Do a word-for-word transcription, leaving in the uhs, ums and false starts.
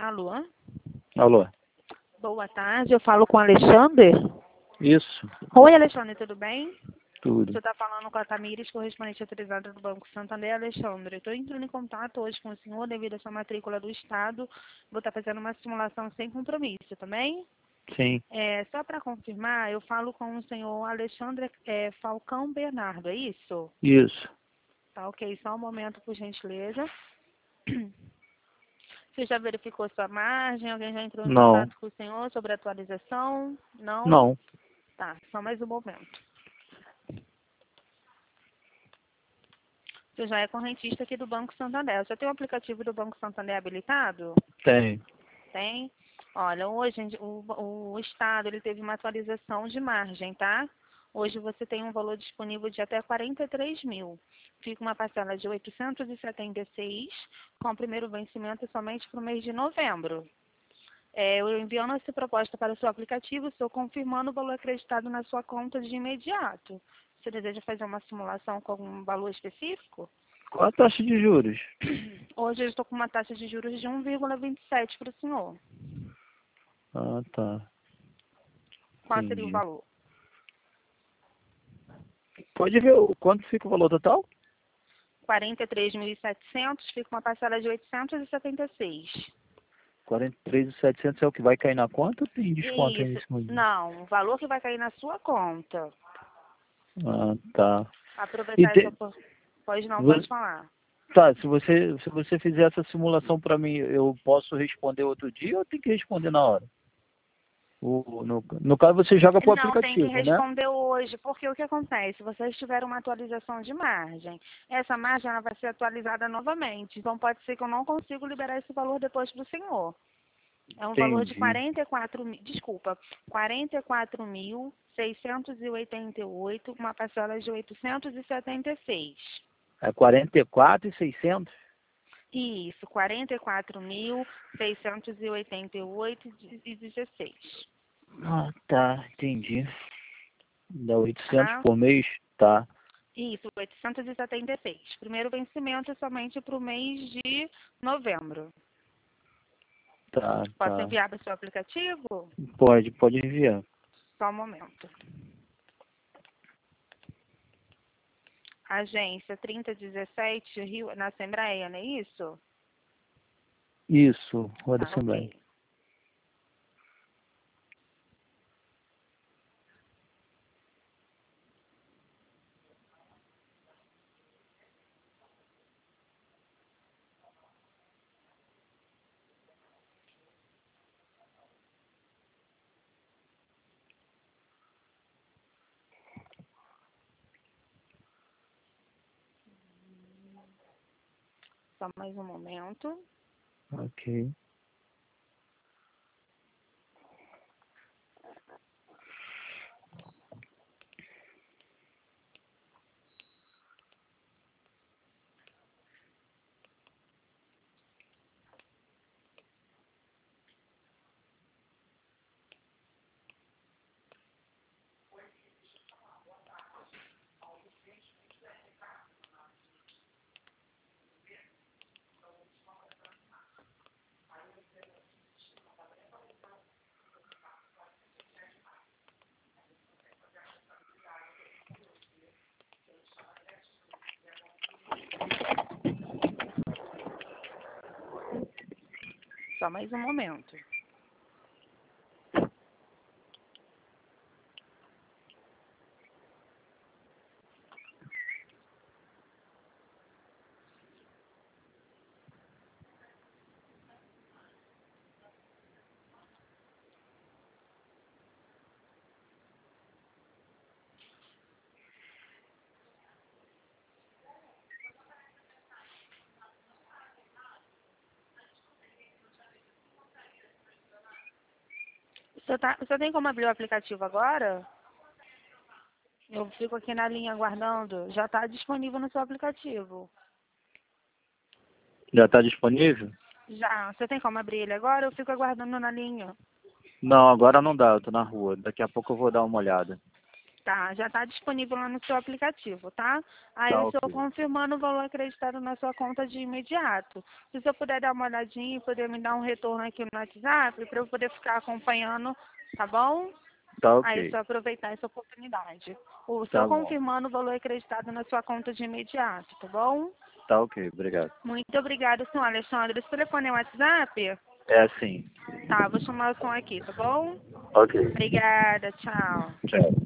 Alô? Alô? Boa tarde, eu falo com o Alexandre. Isso, Oi, Alexandre, tudo bem? tudo. Você está falando com a Tamires, correspondente autorizada do Banco Santander. Alexandre, estou entrando em contato hoje com o senhor devido à sua matrícula do Estado. Vou estar fazendo uma simulação sem compromisso, também? Sim, É, só para confirmar, eu falo com o senhor Alexandre é, Falcão Bernardo, é isso? isso. Tá ok, só um momento, por gentileza. Você já verificou sua margem? Alguém já entrou em Não, contato com o senhor sobre a atualização? Não? não. Tá, só mais um momento. Você já é correntista aqui do Banco Santander. Você tem o aplicativo do Banco Santander habilitado? Tem. Tem? Olha, hoje o, o Estado ele teve uma atualização de margem, tá? Hoje você tem um valor disponível de até quarenta e três mil. Fica uma parcela de oitocentos e setenta e seis, com o primeiro vencimento somente para o mês de novembro. É, eu enviando essa proposta para o seu aplicativo, estou confirmando o valor acreditado na sua conta de imediato. Você deseja fazer uma simulação com algum valor específico? Qual a taxa de juros? Hoje eu estou com uma taxa de juros de um vírgula vinte e sete para o senhor. Ah, tá. Qual seria o Entendi. valor? Pode ver o quanto fica o valor total? quarenta e três mil e setecentos, fica uma parcela de oitocentos e setenta e seis. quarenta e três mil e setecentos é o que vai cair na conta ou tem desconto aí em Isso. cima disso? Não, o valor que vai cair na sua conta. Ah, tá. E Aproveitar essa... te... opor- Pode não, vo- pode falar. Tá, se você, se você fizer essa simulação para mim, eu posso responder outro dia ou tem que responder na hora? O, no, no caso, você joga pro Não, tem que aplicativo, né? responder hoje, porque o que acontece? Vocês tiveram uma atualização de margem. Essa margem ela vai ser atualizada novamente. Então, pode ser que eu não consiga liberar esse valor depois para o senhor. É um valor de Entendi. quarenta e quatro mil, desculpa, quarenta e quatro mil seiscentos e oitenta e oito, uma parcela de oitocentos e setenta e seis. É quarenta e quatro e seiscentos? Isso, quarenta e quatro mil seiscentos e oitenta e oito e dezesseis. Ah, tá, entendi. Dá oitocentos Tá? por mês? Tá, Isso, oitocentos e setenta e seis. Primeiro vencimento é somente para o mês de novembro. tá, Posso tá. enviar para o seu aplicativo? Pode, pode enviar. Só um momento. Agência trinta dezessete, Rio, na Assembleia, não é isso? Isso, Rua da Tá, Assembleia. ok. Só mais um momento. Ok. Só mais um momento. Você, tá, você tem como abrir o aplicativo agora? Eu fico aqui na linha aguardando. Já está disponível no seu aplicativo. Já está disponível? Já. Você tem como abrir ele agora? Eu fico aguardando na linha. Não, agora não dá, eu tô na rua. Daqui a pouco eu vou dar uma olhada. Tá, já está disponível lá no seu aplicativo, tá? Aí Tá eu estou ok. confirmando o valor acreditado na sua conta de imediato. Se você puder dar uma olhadinha e poder me dar um retorno aqui no WhatsApp, para eu poder ficar acompanhando, tá bom? Tá Aí é ok. só aproveitar essa oportunidade. O Tá Estou bom. confirmando o valor acreditado na sua conta de imediato, tá bom? Tá ok, obrigado. Muito obrigada, senhor Alexandre. Esse telefone é o WhatsApp? É assim. Tá, vou chamar o som aqui, tá bom? Ok. Obrigada, tchau. Tchau.